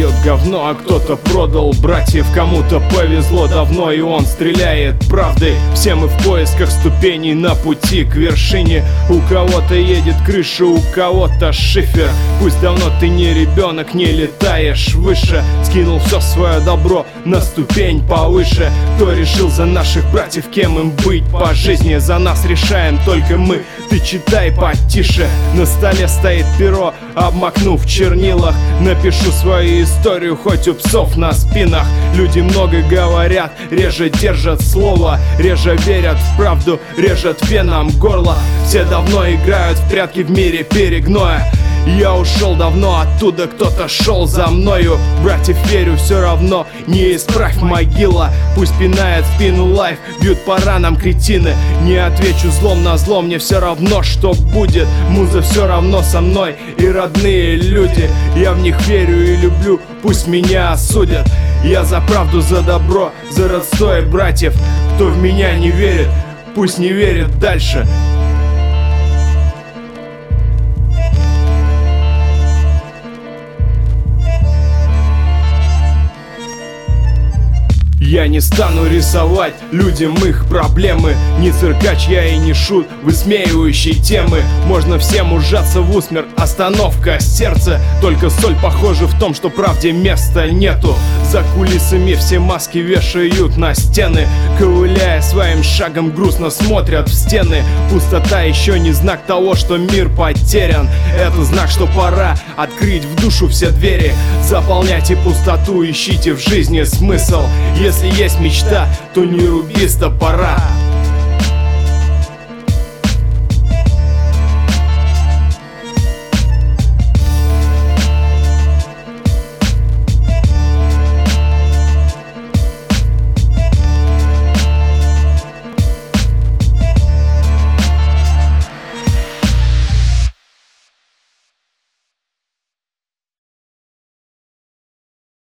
продает говно, а кто-то продал братьев. Кому-то повезло давно, и он стреляет правдой. Все мы в поисках ступеней на пути к вершине. У кого-то едет крыша, у кого-то шифер. Пусть давно ты не ребенок, не летаешь выше. Скинул все свое добро на ступень повыше. Кто решил за наших братьев, кем им быть по жизни? За нас решаем только мы, ты читай потише. На столе стоит перо, обмакнув в чернилах. Напишу свою историю, хоть у псов на спинах. Люди много говорят, реже держат слово. Реже верят в правду, режет венам горло. Все давно играют в прятки в мире перегноя. Я ушел давно оттуда, кто-то шел за мною. Братьев верю, все равно не исправь могила. Пусть пинает спину лайф, бьют по ранам кретины. Не отвечу злом на зло, мне все равно, что будет. Муза все равно со мной и родные люди. Я в них верю и люблю, пусть меня осудят. Я за правду, за добро, за родство и братьев. Кто в меня не верит, пусть не верит дальше. Я не стану рисовать людям их проблемы. Не циркач я и не шут, высмеивающий темы. Можно всем ужаться в усмерть, остановка сердца. Только соль похожа в том, что правде места нету. За кулисами все маски вешают на стены. Ковыляя своим шагом, грустно смотрят в стены. Пустота еще не знак того, что мир потерян. Это знак, что пора открыть в душу все двери. Заполняйте пустоту, ищите в жизни смысл. Если есть мечта, то не руби с топора.